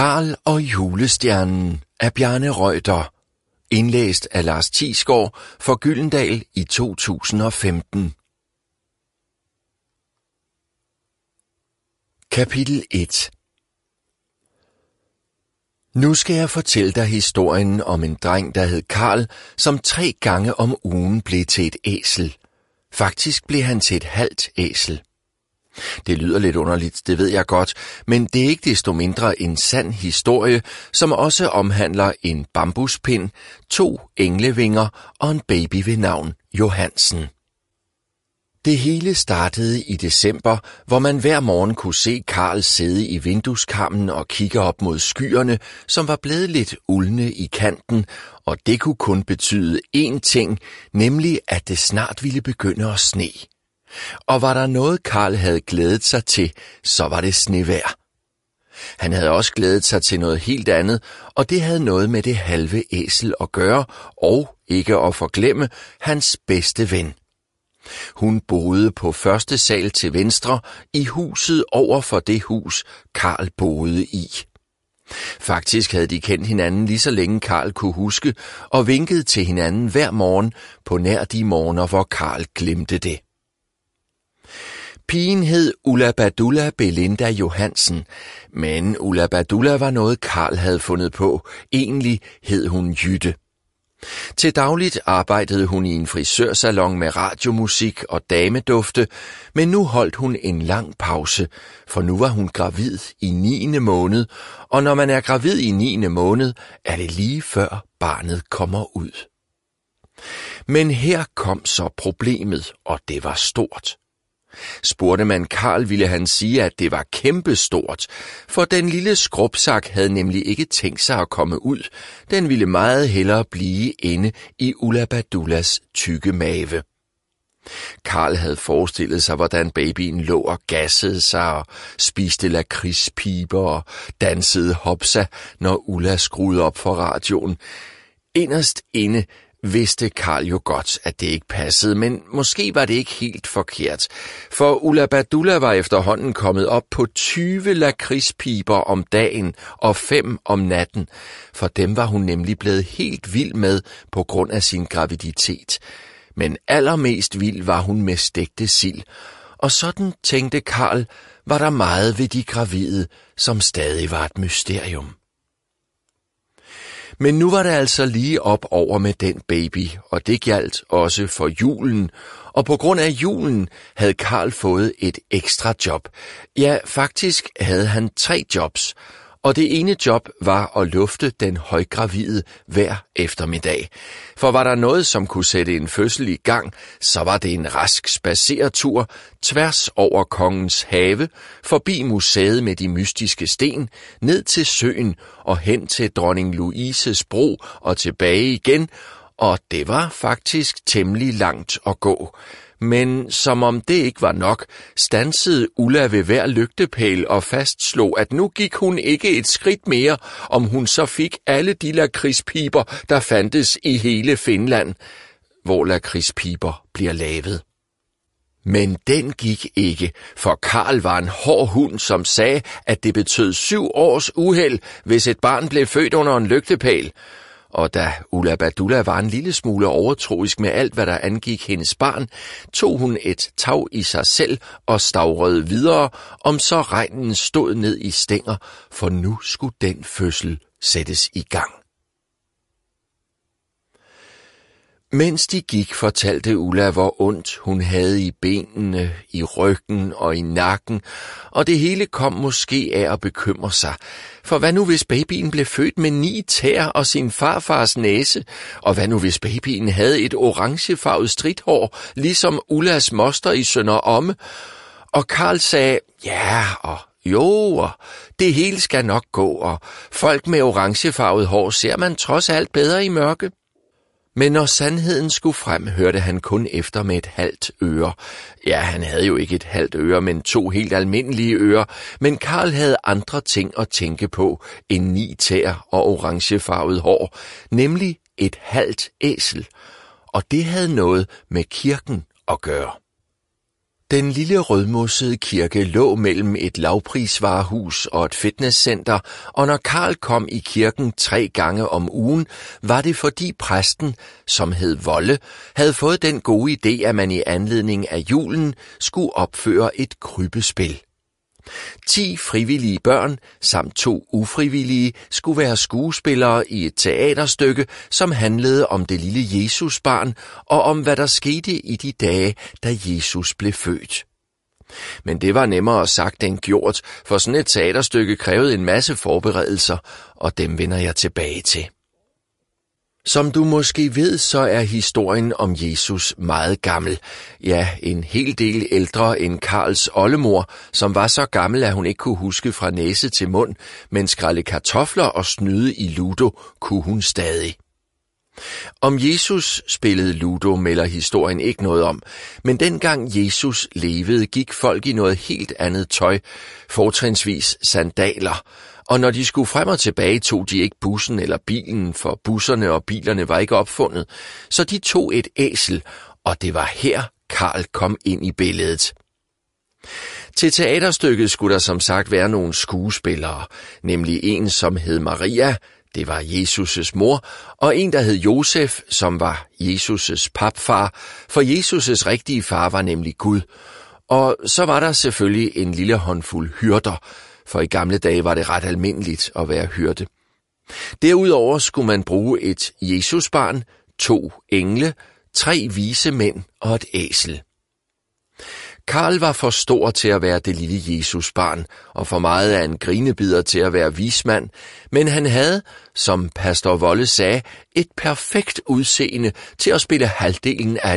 Karl og julestjernen af Bjarne Reuter. Indlæst af Lars Thiesgaard for Gyldendal i 2015. Kapitel 1. Nu skal jeg fortælle dig historien om en dreng, der hed Karl, som 3 gange om ugen blev til et æsel. Faktisk blev han til et halvt æsel. Det lyder lidt underligt, det ved jeg godt, men det er ikke desto mindre en sand historie, som også omhandler en bambuspind, 2 englevinger og en baby ved navn Johansen. Det hele startede i december, hvor man hver morgen kunne se Karl sidde i vindueskarmen og kigge op mod skyerne, som var blevet lidt uldne i kanten, og det kunne kun betyde én ting, nemlig at det snart ville begynde at sne. Og var der noget Karl havde glædet sig til, så var det snevejr. Han havde også glædet sig til noget helt andet, og det havde noget med det halve æsel at gøre, og ikke at forglemme hans bedste ven. Hun boede på første sal til venstre i huset over for det hus, Karl boede i. Faktisk havde de kendt hinanden lige så længe Karl kunne huske, og vinkede til hinanden hver morgen på nær de morgener, hvor Karl glemte det. Pigen hed Ulla Badulla Belinda Johansen, men Ulla Badulla var noget Karl havde fundet på. Egentlig hed hun Jytte. Til dagligt arbejdede hun i en frisørsalon med radiomusik og damedufte, men nu holdt hun en lang pause, for nu var hun gravid i 9. måned, og når man er gravid i 9. måned, er det lige før barnet kommer ud. Men her kom så problemet, og det var stort. Spurgte man Karl, ville han sige, at det var kæmpestort, for den lille skrubsak havde nemlig ikke tænkt sig at komme ud. Den ville meget hellere blive inde i Ulla Badullas tykke mave. Karl havde forestillet sig, hvordan babyen lå og gassede sig og spiste lakridspiber og dansede hopsa, når Ulla skruede op for radioen. Inderst inde vidste Karl jo godt, at det ikke passede, men måske var det ikke helt forkert, for Ulla Badulla var efterhånden kommet op på 20 lakridspiber om dagen og 5 om natten, for dem var hun nemlig blevet helt vild med på grund af sin graviditet. Men allermest vild var hun med stegte sild, og sådan tænkte Karl, var der meget ved de gravide, som stadig var et mysterium. Men nu var det altså lige op over med den baby, og det gjaldt også for julen. Og på grund af julen havde Karl fået et ekstra job. Ja, faktisk havde han 3 jobs, og det ene job var at lufte den højgravide hver eftermiddag. For var der noget, som kunne sætte en fødsel i gang, så var det en rask spadseretur tværs over Kongens Have, forbi museet med de mystiske sten, ned til søen og hen til Dronning Louises Bro og tilbage igen, og det var faktisk temmelig langt at gå. Men som om det ikke var nok, stansede Ulla ved hver lygtepæl og fastslog, at nu gik hun ikke et skridt mere, om hun så fik alle de lakridspiber, der fandtes i hele Finland, hvor lakridspiber bliver lavet. Men den gik ikke, for Karl var en hård hund, som sagde, at det betød 7 års uheld, hvis et barn blev født under en lygtepæl. Og da Ulla Badulla var en lille smule overtroisk med alt, hvad der angik hendes barn, tog hun et tag i sig selv og stavrede videre, om så regnen stod ned i stænger, for nu skulle den fødsel sættes i gang. Mens de gik, fortalte Ulla, hvor ondt hun havde i benene, i ryggen og i nakken, og det hele kom måske af at bekymre sig. For hvad nu, hvis babyen blev født med 9 tæer og sin farfars næse? Og hvad nu, hvis babyen havde et orangefarvet stridthår, ligesom Ullas moster i Sønder Omme? Og Karl sagde, ja og jo, og det hele skal nok gå, og folk med orangefarvet hår ser man trods alt bedre i mørke. Men når sandheden skulle frem, hørte han kun efter med et halvt øre. Ja, han havde jo ikke et halvt øre, men 2 helt almindelige ører. Men Karl havde andre ting at tænke på end 9 tæer og orangefarvet hår, nemlig et halvt æsel. Og det havde noget med kirken at gøre. Den lille rødmossede kirke lå mellem et lavprisvarehus og et fitnesscenter, og når Karl kom i kirken 3 gange om ugen, var det fordi præsten, som hed Volle, havde fået den gode idé, at man i anledning af julen skulle opføre et krybespil. 10 frivillige børn samt 2 ufrivillige skulle være skuespillere i et teaterstykke, som handlede om det lille Jesusbarn og om hvad der skete i de dage, da Jesus blev født. Men det var nemmere sagt end gjort, for sådan et teaterstykke krævede en masse forberedelser, og dem vender jeg tilbage til. Som du måske ved, så er historien om Jesus meget gammel. Ja, en hel del ældre end Karls oldemor, som var så gammel, at hun ikke kunne huske fra næse til mund, men skrælle kartofler og snyde i ludo kunne hun stadig. Om Jesus spillede ludo melder historien ikke noget om, men dengang Jesus levede, gik folk i noget helt andet tøj, fortrinsvis sandaler, og når de skulle frem og tilbage, tog de ikke bussen eller bilen, for busserne og bilerne var ikke opfundet, så de tog et æsel, og det var her Karl kom ind i billedet. Til teaterstykket skulle der som sagt være nogle skuespillere, nemlig en, som hed Maria, det var Jesus' mor, og en, der hed Josef, som var Jesus' papfar, for Jesus' rigtige far var nemlig Gud. Og så var der selvfølgelig en lille håndfuld hyrder, for i gamle dage var det ret almindeligt at være hyrde. Derudover skulle man bruge et Jesusbarn, 2 engle, 3 vise mænd og et æsel. Karl var for stor til at være det lille Jesusbarn, og for meget af en grinebider til at være vismand, men han havde, som pastor Volle sagde, et perfekt udseende til at spille halvdelen af